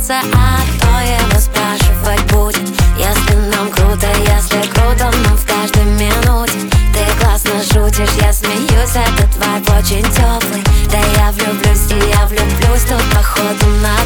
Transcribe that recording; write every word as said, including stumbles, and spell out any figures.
смеется, а кто его спрашивать будет? Если нам круто, если круто нам в каждой минуте. Ты классно шутишь, я смеюсь, этот вайб очень теплый. Да я влюблюсь и я влюблюсь, тут походу на